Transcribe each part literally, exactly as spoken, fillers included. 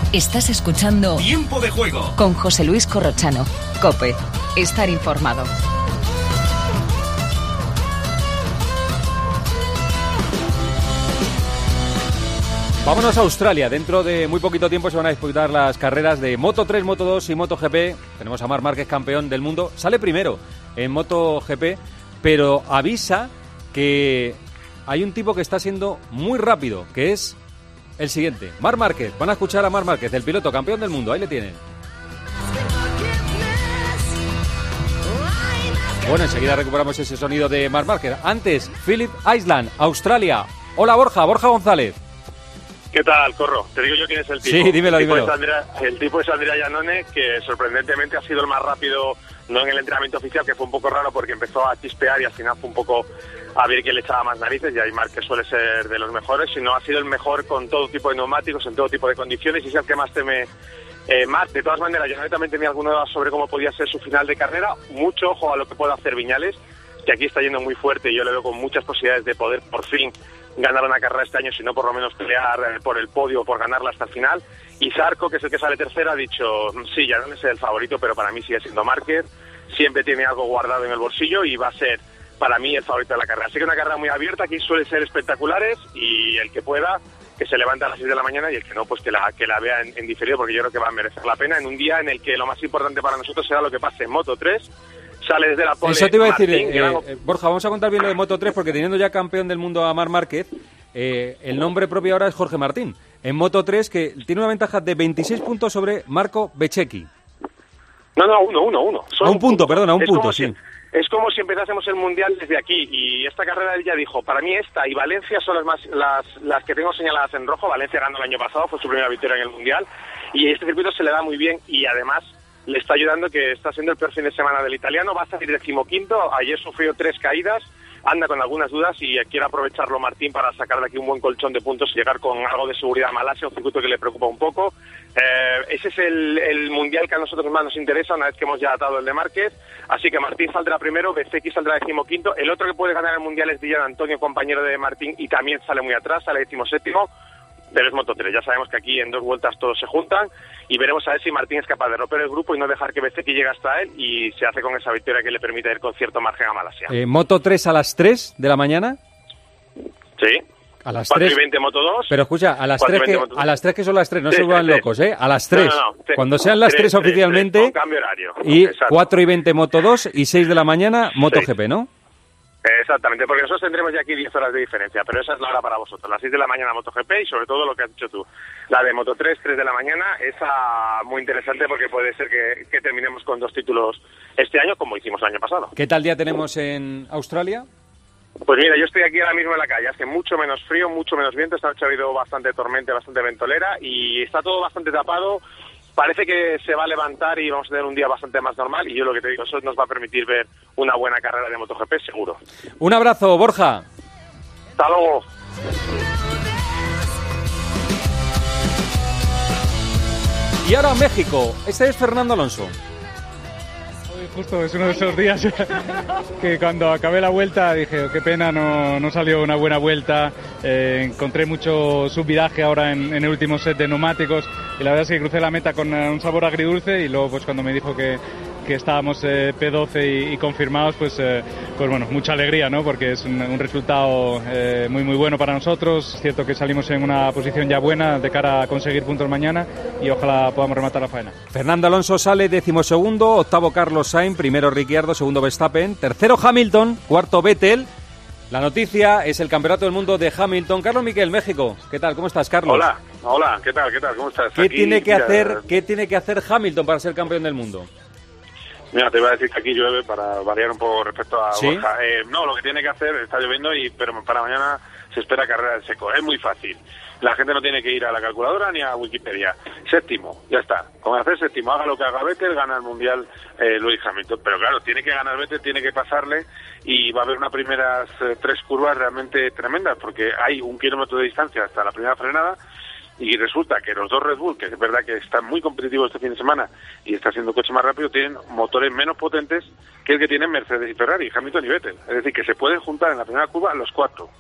Estás escuchando Tiempo de Juego con José Luis Corrochano. COPE. Estar informado. Vámonos a Australia. Dentro de muy poquito tiempo se van a disputar las carreras de Moto tres, Moto dos y MotoGP. Tenemos a Marc Márquez, campeón del mundo. Sale primero en MotoGP, pero avisa que hay un tipo que está siendo muy rápido, que es el siguiente, Marc Márquez. Van a escuchar a Marc Márquez, el piloto campeón del mundo. Ahí le tienen. Bueno, enseguida recuperamos ese sonido de Marc Márquez. Antes, Phillip Island, Australia. Hola, Borja, Borja González. ¿Qué tal, Corro? Te digo yo quién es el tipo. Sí, dímelo, el tipo dímelo. Es Andrea, el tipo es Andrea Iannone, que sorprendentemente ha sido el más rápido, no en el entrenamiento oficial, que fue un poco raro porque empezó a chispear y al final fue un poco a ver quién le echaba más narices, y ahí Marc, que suele ser de los mejores, sino ha sido el mejor con todo tipo de neumáticos, en todo tipo de condiciones, y es el que más teme eh, Marc. De todas maneras, Iannone también tenía alguna duda sobre cómo podía ser su final de carrera. Mucho ojo a lo que pueda hacer Viñales, que aquí está yendo muy fuerte y yo le veo con muchas posibilidades de poder por fin ganar una carrera este año, si no por lo menos pelear eh, por el podio o por ganarla hasta el final. Y Zarco, que es el que sale tercero, ha dicho, sí, ya no es el favorito, pero para mí sigue siendo Márquez, siempre tiene algo guardado en el bolsillo y va a ser para mí el favorito de la carrera. Así que una carrera muy abierta, aquí suele ser espectaculares, y el que pueda, que se levante a las seis de la mañana, y el que no, pues que la, que la vea en, en diferido, porque yo creo que va a merecer la pena en un día en el que lo más importante para nosotros será lo que pase en Moto tres. Sale desde la pole. Eso te iba a decir, Martín, eh, Grano... eh, Borja, vamos a contar bien lo de Moto tres, porque teniendo ya campeón del mundo a Marc Márquez, eh, el nombre propio ahora es Jorge Martín. En Moto tres, que tiene una ventaja de veintiséis puntos sobre Marco Bezzecchi. No, no, uno, uno, uno. A un punto, perdón, a un es punto, como sí. Si, es como si empezásemos el Mundial desde aquí, y esta carrera él ya dijo, para mí esta y Valencia son las más las, las que tengo señaladas en rojo. Valencia ganó el año pasado, fue su primera victoria en el Mundial, y este circuito se le da muy bien, y además le está ayudando que está siendo el peor fin de semana del italiano. Va a salir decimoquinto, ayer sufrió tres caídas, anda con algunas dudas y quiere aprovecharlo Martín para sacar de aquí un buen colchón de puntos y llegar con algo de seguridad a Malasia, un circuito que le preocupa un poco. Eh, ese es el, el mundial que a nosotros más nos interesa una vez que hemos ya atado el de Márquez, así que Martín saldrá primero, Bezzecchi saldrá decimoquinto. El otro que puede ganar el mundial es Villar Antonio, compañero de Martín, y también sale muy atrás, sale decimoséptimo. Pero es Moto tres, ya sabemos que aquí en dos vueltas todos se juntan, y veremos a ver si Martín es capaz de romper el grupo y no dejar que Bezzecchi llegue hasta él, y se hace con esa victoria que le permite ir con cierto margen a Malasia. Eh, Moto tres a las tres de la mañana. Sí. A las cuatro tres. y veinte Moto dos. Pero escucha, a las tres que, a las tres que son las tres, no Sí, se vuelvan sí, locos, ¿eh? A las tres. No, no, no, te- Cuando sean las tres, tres, tres, oficialmente. tres, con cambio horario. Y Exacto. cuatro y veinte Moto dos y seis de la mañana MotoGP, ¿no? Exactamente, porque nosotros tendremos ya aquí diez horas de diferencia, pero esa es la hora para vosotros, las seis de la mañana MotoGP, y sobre todo lo que has dicho tú, la de Moto tres, tres de la mañana, esa muy interesante porque puede ser que, que terminemos con dos títulos este año como hicimos el año pasado. ¿Qué tal día tenemos en Australia? Pues mira, yo estoy aquí ahora mismo en la calle, hace mucho menos frío, mucho menos viento, esta noche ha habido bastante tormenta, bastante ventolera, y está todo bastante tapado. Parece que se va a levantar y vamos a tener un día bastante más normal, y yo lo que te digo, eso nos va a permitir ver una buena carrera de MotoGP, seguro. Un abrazo, Borja. Hasta luego. Y ahora México. Este es Fernando Alonso. Justo, es uno de esos días que cuando acabé la vuelta dije, oh, qué pena, no, no salió una buena vuelta. Eh, encontré mucho subviraje ahora en, en el último set de neumáticos, y la verdad es que crucé la meta con un sabor agridulce, y luego pues cuando me dijo que, que estábamos eh, P doce y, y confirmados, pues, eh, pues bueno, mucha alegría, ¿no? Porque es un, un resultado eh, muy muy bueno para nosotros. Es cierto que salimos en una posición ya buena de cara a conseguir puntos mañana, y ojalá podamos rematar la faena. Fernando Alonso sale decimosegundo, octavo Carlos Sainz, primero Ricciardo, segundo Verstappen, tercero Hamilton, cuarto Vettel. La noticia es el campeonato del mundo de Hamilton. Carlos Miquel, México. ¿Qué tal? ¿Cómo estás, Carlos? Hola, hola, ¿qué tal? ¿Qué tal? ¿Cómo estás? ¿Qué Aquí, tiene que mira, hacer, qué tiene que hacer Hamilton para ser campeón del mundo? Mira, te iba a decir que aquí llueve para variar un poco respecto a ¿Sí? Borja. Eh, no, lo que tiene que hacer, está lloviendo, y pero para mañana se espera carrera en seco. Es muy fácil. La gente no tiene que ir a la calculadora ni a Wikipedia. Séptimo, ya está. Con hacer séptimo, haga lo que haga Vettel, gana el Mundial eh, Lewis Hamilton. Pero claro, tiene que ganar Vettel, tiene que pasarle, y va a haber unas primeras eh, tres curvas realmente tremendas, porque hay un kilómetro de distancia hasta la primera frenada, y resulta que los dos Red Bull, que es verdad que están muy competitivos este fin de semana y está siendo coche más rápido, tienen motores menos potentes que el que tienen Mercedes y Ferrari, Hamilton y Vettel. Es decir, que se pueden juntar en la primera curva los cuatro.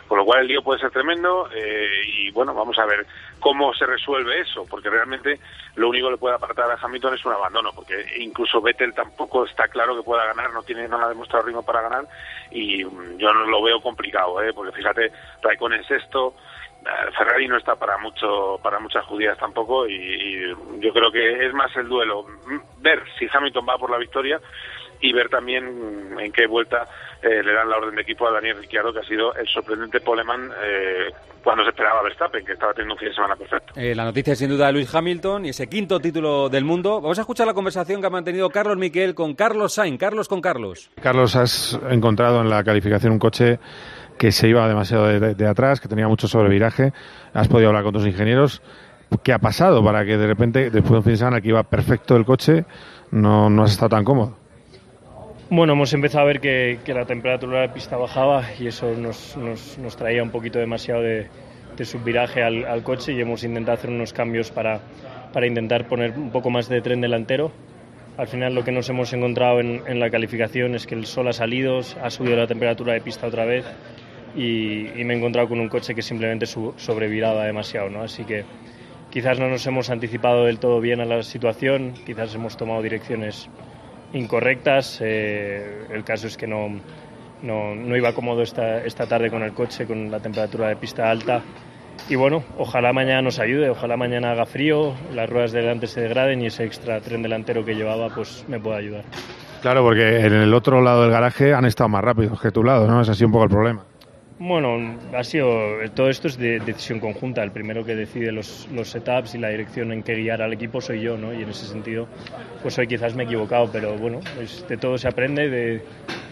con lo cual el lío puede ser tremendo eh, y bueno, vamos a ver cómo se resuelve eso, porque realmente lo único que le puede apartar a Hamilton es un abandono, porque incluso Vettel tampoco está claro que pueda ganar, no tiene no ha demostrado ritmo para ganar y yo no lo veo complicado, ¿eh? Porque fíjate, Raikkonen en sexto, Ferrari no está para mucho para muchas judías tampoco y, y yo creo que es más el duelo, ver si Hamilton va por la victoria y ver también en qué vuelta eh, le dan la orden de equipo a Daniel Ricciardo, que ha sido el sorprendente poleman eh, cuando se esperaba Verstappen, que estaba teniendo un fin de semana perfecto. Eh, la noticia es sin duda de Lewis Hamilton y ese quinto título del mundo. Vamos a escuchar la conversación que ha mantenido Carlos Miquel con Carlos Sainz. Carlos con Carlos. Carlos, has encontrado en la calificación un coche que se iba demasiado de, de, de atrás, que tenía mucho sobreviraje. Has podido hablar con tus ingenieros. ¿Qué ha pasado para que de repente, después de un fin de semana que iba perfecto el coche, no, no has estado tan cómodo? Bueno, hemos empezado a ver que, que la temperatura de la pista bajaba y eso nos, nos, nos traía un poquito demasiado de, de subviraje al, al coche y hemos intentado hacer unos cambios para, para intentar poner un poco más de tren delantero. Al final lo que nos hemos encontrado en, en la calificación es que el sol ha salido, ha subido la temperatura de pista otra vez y, y me he encontrado con un coche que simplemente su, sobreviraba demasiado, ¿no? Así que quizás no nos hemos anticipado del todo bien a la situación, quizás hemos tomado direcciones incorrectas. Eh, el caso es que no, no, no iba cómodo esta, esta tarde con el coche, con la temperatura de pista alta. Y bueno, ojalá mañana nos ayude, ojalá mañana haga frío, las ruedas de delante se degraden y ese extra tren delantero que llevaba pues me pueda ayudar. Claro, porque en el otro lado del garaje han estado más rápidos que tu lado, ¿no? Ese ha sido un poco el problema. Bueno, ha sido, todo esto es de decisión conjunta. El primero que decide los, los setups y la dirección en que guiar al equipo soy yo, ¿no? Y en ese sentido, pues hoy quizás me he equivocado, pero bueno, pues de todo se aprende. De,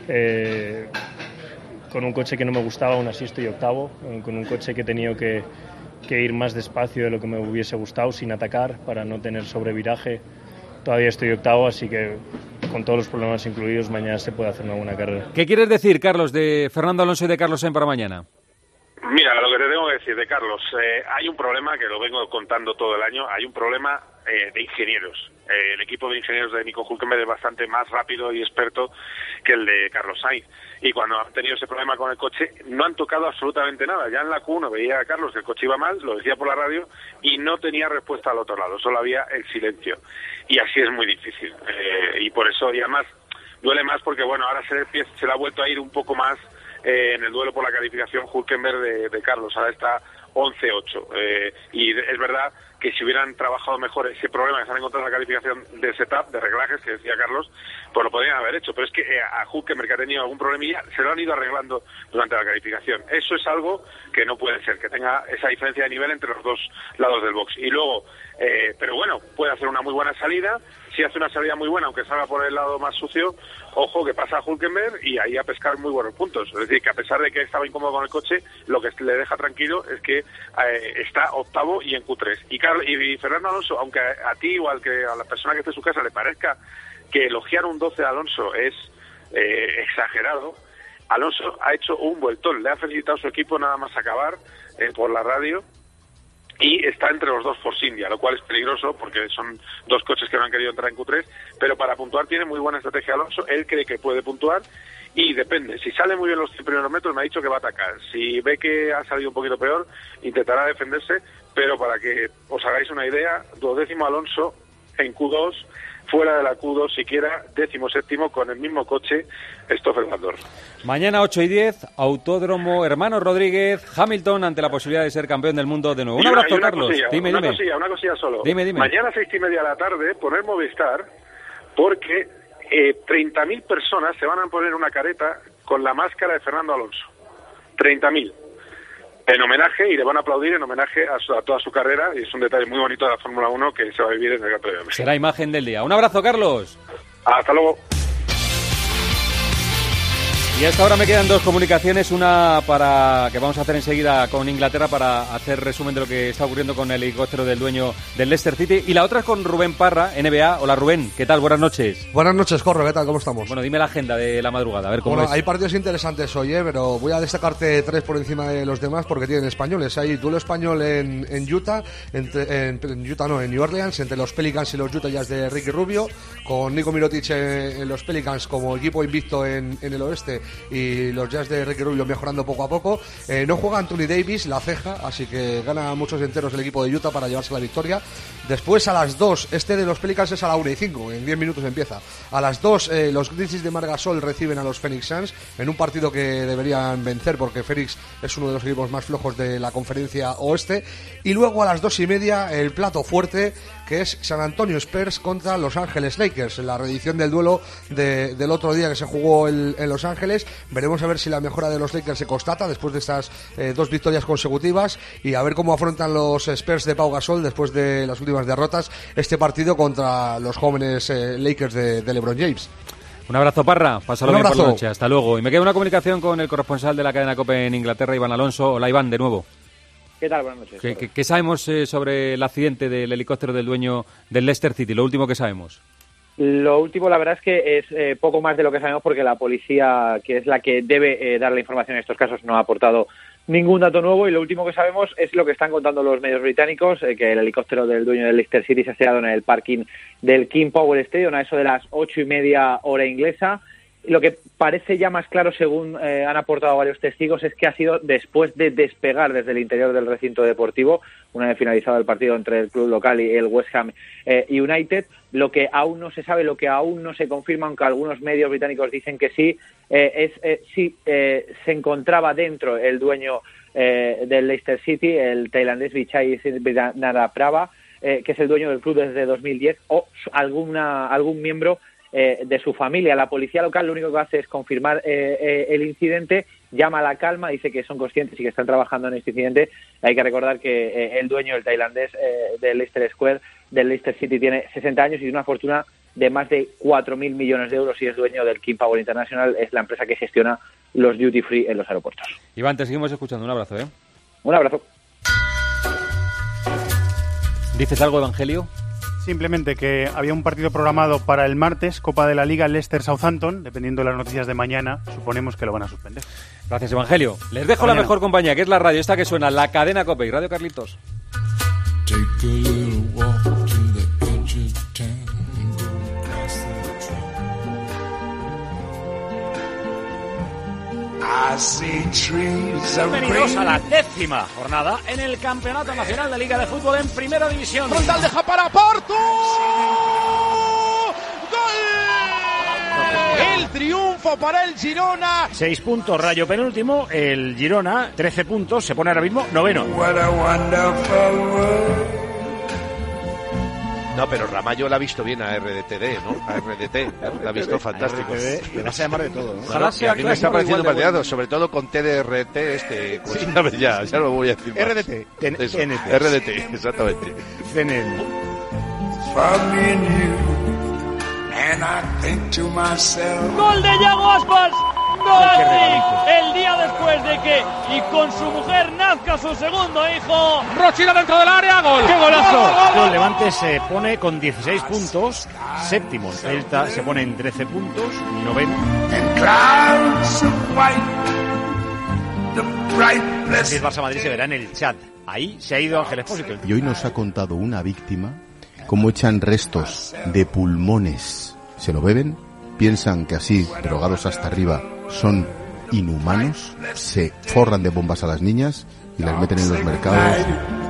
eh, con un coche que no me gustaba, aún así estoy octavo. Eh, con un coche que he tenido que, que ir más despacio de lo que me hubiese gustado, sin atacar, para no tener sobreviraje. Todavía estoy octavo, así que con todos los problemas incluidos, mañana se puede hacer una buena carrera. ¿Qué quieres decir, Carlos, de Fernando Alonso y de Carlos Sainz para mañana? Mira, lo que te tengo que decir de Carlos, eh, hay un problema que lo vengo contando todo el año, hay un problema eh, de ingenieros. Eh, el equipo de ingenieros de Nico Hülkenberg es bastante más rápido y experto que el de Carlos Sainz. Y cuando han tenido ese problema con el coche, no han tocado absolutamente nada. Ya en la Q uno veía a Carlos que el coche iba mal, lo decía por la radio, y no tenía respuesta al otro lado, solo había el silencio. Y así es muy difícil. Eh, y por eso, y además, duele más porque, bueno, ahora se le, se le ha vuelto a ir un poco más eh, en el duelo por la calificación Hülkenberg de, de Carlos. Ahora está once ocho. Eh, y es verdad que si hubieran trabajado mejor ese problema que se han encontrado en la calificación de setup, de reglajes, que decía Carlos, pues lo podrían haber hecho. Pero es que eh, a Hülkenberg, que ha tenido algún problemilla, se lo han ido arreglando durante la calificación. Eso es algo que no puede ser, que tenga esa diferencia de nivel entre los dos lados del box. Y luego, eh, pero bueno, puede hacer una muy buena salida. Si hace una salida muy buena, aunque salga por el lado más sucio, ojo que pasa a Hülkenberg y ahí a pescar muy buenos puntos. Es decir, que a pesar de que estaba incómodo con el coche, lo que le deja tranquilo es que eh, está octavo y en Q tres. Y, Carlos, y Fernando Alonso, aunque a, a ti o al que, a la persona que esté en su casa le parezca que elogiar un doce a Alonso es eh, exagerado, Alonso ha hecho un vueltón. Le ha felicitado a su equipo nada más acabar eh, por la radio. Y está entre los dos Force India, lo cual es peligroso porque son dos coches que no han querido entrar en Q tres, pero para puntuar tiene muy buena estrategia Alonso, él cree que puede puntuar y depende, si sale muy bien los cien primeros metros me ha dicho que va a atacar, si ve que ha salido un poquito peor intentará defenderse, pero para que os hagáis una idea, duodécimo Alonso en Q dos, fuera de la Q dos siquiera, décimo séptimo con el mismo coche Stoffel Vandoor. Mañana ocho y diez, Autódromo Hermanos Rodríguez, Hamilton ante la posibilidad de ser campeón del mundo de nuevo. Un abrazo, una Carlos. Cosilla, dime, una dime. cosilla, una cosilla solo. Dime, dime. Mañana a seis y media de la tarde, poner Movistar, porque eh, treinta mil personas se van a poner una careta con la máscara de Fernando Alonso. treinta mil. En homenaje, y le van a aplaudir en homenaje a, su, a toda su carrera, y es un detalle muy bonito de la Fórmula uno que se va a vivir en el Gran Premio de México. Será imagen del día. Un abrazo, Carlos. Hasta luego. Y hasta ahora me quedan dos comunicaciones, una para que vamos a hacer enseguida con Inglaterra para hacer resumen de lo que está ocurriendo con el helicóptero del dueño del Leicester City, y la otra es con Rubén Parra, N B A. Hola Rubén, ¿qué tal? Buenas noches. Buenas noches, Corro, ¿qué tal? ¿Cómo estamos? Bueno, dime la agenda de la madrugada, a ver cómo bueno, es. Hay partidos interesantes hoy, ¿eh? Pero voy a destacarte tres por encima de los demás porque tienen españoles. Hay duelo español en, en Utah, entre, en, en Utah no, en New Orleans, entre los Pelicans y los Utah Jazz de Ricky Rubio, con Nico Mirotic en, en los Pelicans como equipo invicto en, en el oeste y los Jazz de Ricky Rubio mejorando poco a poco. Eh, no juega Anthony Davis, la ceja, así que gana muchos enteros el equipo de Utah para llevarse la victoria. Después a las dos, este de los Pelicans es a la una y cinco, en diez minutos empieza. A las dos eh, los Grizzlies de Marc Gasol reciben a los Phoenix Suns en un partido que deberían vencer porque Phoenix es uno de los equipos más flojos de la conferencia oeste. Y luego a las dos y media el plato fuerte, que es San Antonio Spurs contra Los Ángeles Lakers, la reedición del duelo de, del otro día que se jugó el, en Los Ángeles. Veremos a ver si la mejora de los Lakers se constata después de estas eh, dos victorias consecutivas y a ver cómo afrontan los Spurs de Pau Gasol después de las últimas derrotas este partido contra los jóvenes eh, Lakers de, de LeBron James. Un abrazo, Parra. Pásalo bien por la abrazo. noche. Hasta luego. Y me queda una comunicación con el corresponsal de la cadena COPE en Inglaterra, Iván Alonso. Hola, Iván, de nuevo. ¿Qué tal? Buenas noches. ¿Qué, qué, qué sabemos eh, sobre el accidente del helicóptero del dueño del Leicester City? Lo último que sabemos. Lo último, la verdad es que es eh, poco más de lo que sabemos porque la policía, que es la que debe eh, dar la información en estos casos, no ha aportado ningún dato nuevo y lo último que sabemos es lo que están contando los medios británicos, eh, que el helicóptero del dueño del Leicester City se ha estrellado en el parking del King Power Stadium a eso de las ocho y media hora inglesa. Lo que parece ya más claro, según eh, han aportado varios testigos, es que ha sido después de despegar desde el interior del recinto deportivo, una vez finalizado el partido entre el club local y el West Ham eh, United. Lo que aún no se sabe, lo que aún no se confirma, aunque algunos medios británicos dicen que sí, eh, es eh, si eh, se encontraba dentro el dueño eh, del Leicester City, el tailandés Vichai Naraprava, eh, que es el dueño del club desde dos mil diez, o alguna algún miembro Eh, de su familia. La policía local lo único que hace es confirmar eh, eh, el incidente, llama a la calma, dice que son conscientes y que están trabajando en este incidente. Hay que recordar que eh, el dueño, el tailandés eh, del Leicester Square, del Leicester City, tiene sesenta años y una fortuna de más de cuatro mil millones de euros y es dueño del King Power International, es la empresa que gestiona los duty free en los aeropuertos. Iván, te seguimos escuchando. Un abrazo, ¿eh? Un abrazo. ¿Dices algo, Evangelio? Simplemente que había un partido programado para el martes, Copa de la Liga, Leicester-Southampton, dependiendo de las noticias de mañana, suponemos que lo van a suspender. Gracias, Evangelio. Les dejo la mejor compañía, que es la radio, esta que suena, la cadena COPE y Radio Carlitos. Bienvenidos a la décima jornada en el Campeonato Nacional de Liga de Fútbol en Primera División. Frontal deja para Portu. ¡Gol! El triunfo para el Girona. Seis puntos, Rayo penúltimo. El Girona, trece puntos, se pone ahora mismo noveno. What a wonderful world. No, pero Ramallo la ha visto bien a R D T D, ¿no? A R D T, la ha visto fantástico. Le vas a llamar de todo, ¿no? Ojalá sea. A mí me está pareciendo un partidazo, sobre todo con T D R T, este, pues sí. Sabes ya, ya lo voy a decir más. R D T, Eso, N T. R D T, exactamente. C N N. Gol de Yago Aspas. Gol el día después de que y con su mujer nazca su segundo hijo. Rochina dentro del área, gol. ¡Qué golazo! El Levante se pone con dieciséis puntos, séptimo. Celta se pone en trece puntos, noveno. El Barça Madrid se verá en el chat. Ahí se ha ido Ángel Expósito. Y hoy nos ha contado una víctima cómo echan restos de pulmones. Se lo beben, piensan que así, drogados hasta arriba, son inhumanos, se forran de bombas a las niñas y las meten en los mercados.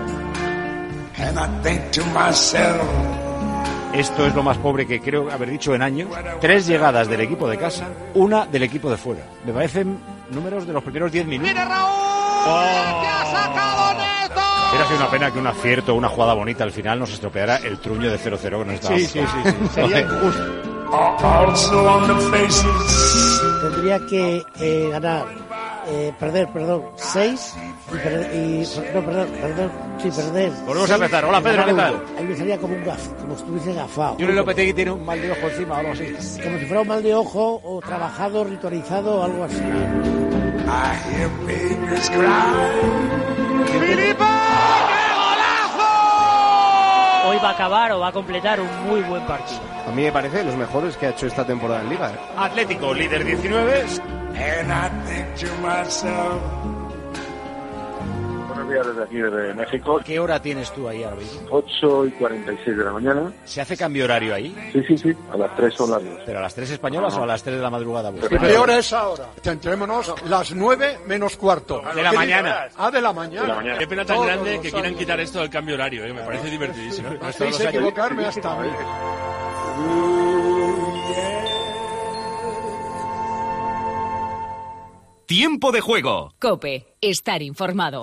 Esto es lo más pobre que creo haber dicho en años. Tres llegadas del equipo de casa, una del equipo de fuera. Me parecen números de los primeros diez minutos. ¡Viene Raúl! Oh. ¡Que ha sacado Neto! Hubiera sido una pena que un acierto, una jugada bonita al final nos estropeara el truño de cero cero que nos estaba. Sí, sí, sí, sí. Sería injusto. Tendría que eh, ganar, eh, perder, perdón, seis y, perder, y no, perdón, perdón, sí, perder. Volvemos a empezar. Hola, Pedro, ¿qué tal? Ahí me salía como un gaf, como si estuviese gafado. Yuri Lopetegui tiene un mal de ojo encima o algo así. Como si fuera un mal de ojo o trabajado, ritualizado o algo así. Hoy va a acabar o va a completar un muy buen partido. A mí me parece de los mejores que ha hecho esta temporada en Liga. ¿eh? Atlético, líder diecinueve. buenos días desde aquí, desde México. ¿Qué hora tienes tú ahí ahora mismo? ocho y cuarenta y seis de la mañana. ¿Se hace cambio horario ahí? Sí, sí, sí, a las tres son las dos. ¿Pero a las tres españolas No, no. o a las tres de la madrugada? Pero ¿Qué hora es ahora? Centrémonos, las nueve menos cuarto. De la mañana. Ah, de la mañana. De la mañana. Qué pena tan Todos grande los que quieran años. quitar esto del cambio horario, ¿eh? Me parece divertidísimo. Me hacéis equivocarme hasta a mí. Tiempo de juego. Cope, estar informado.